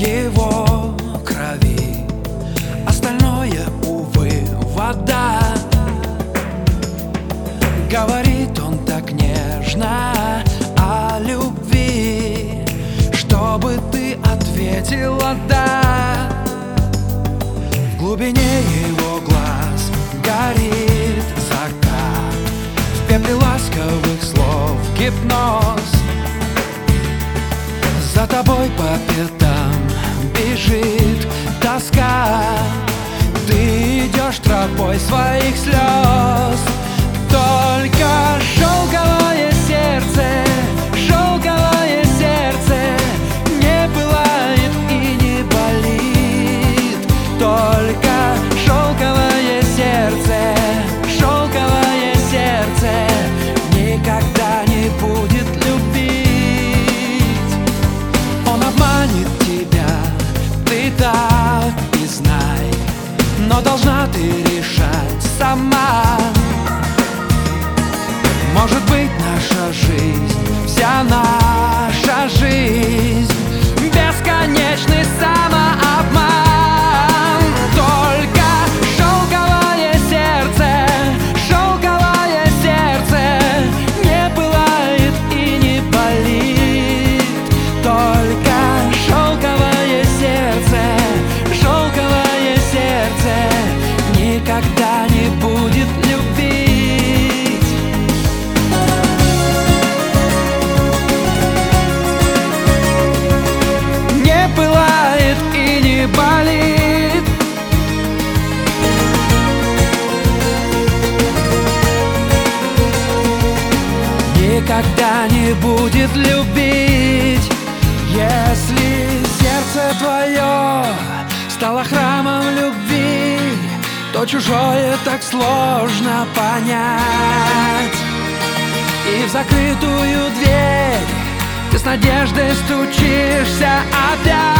его крови, остальное, увы, вода. Говорит он так нежно о любви, чтобы ты ответила «да». В глубине его глаз горит закат, в пепле ласковых слов гипноз. За тобой по пятам бежит тоска, ты идешь тропой своих слез. Только шелковое сердце не пылает и не болит. Только шелковое сердце никогда не будет любить. Он обманет тебя, ты так и знай, но должна ты решать сама. Может быть, наша жизнь, вся наша жизнь — бесконечный самообман. Только шелковое сердце не пылает и не болит. Только шелковое сердце никогда не будет любить. Пылает и не болит. Никогда не будет любить. Если сердце твое стало храмом любви, то чужое так сложно понять. И в закрытую дверь ты с надеждой стучишься опять.